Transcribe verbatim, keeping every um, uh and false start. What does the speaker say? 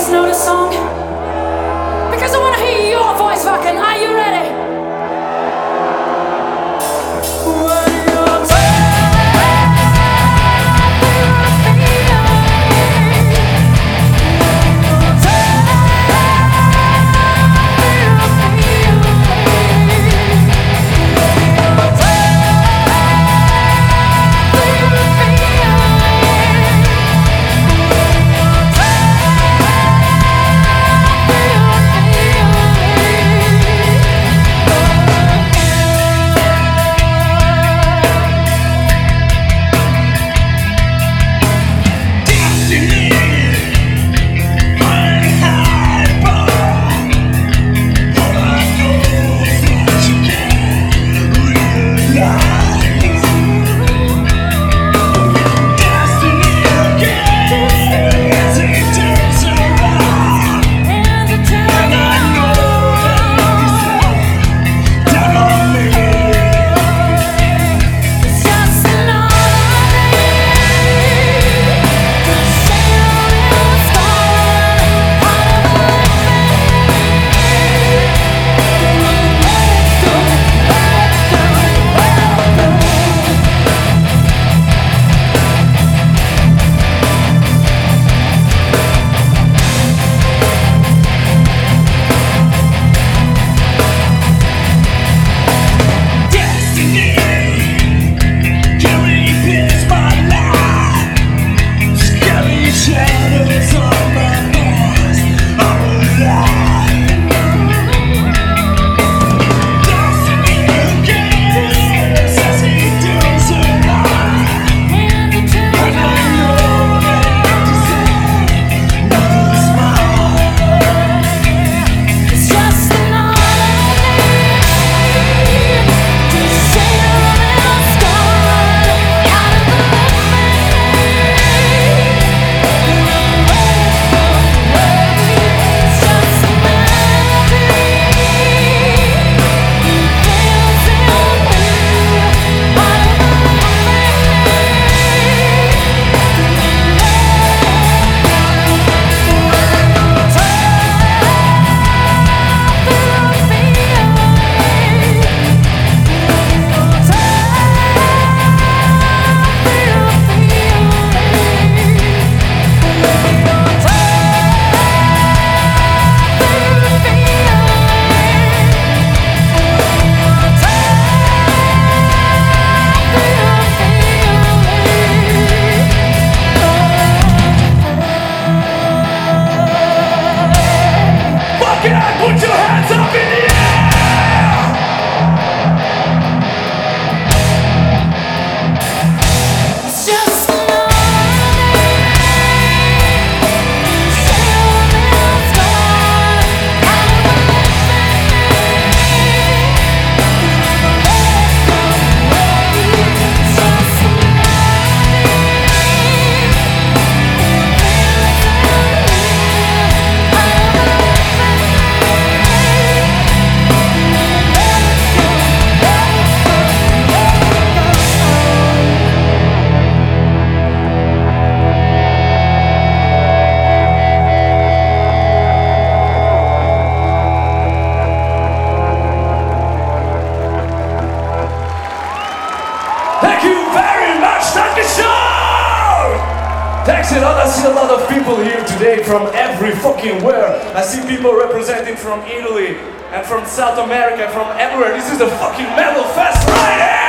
guys know the song? Because I want to hear your voice fucking. Are you ready? Thanks a lot. I see a lot of people here today from every fucking where. I see people representing from Italy and from South America, from everywhere. This is the fucking Metal Fest right here!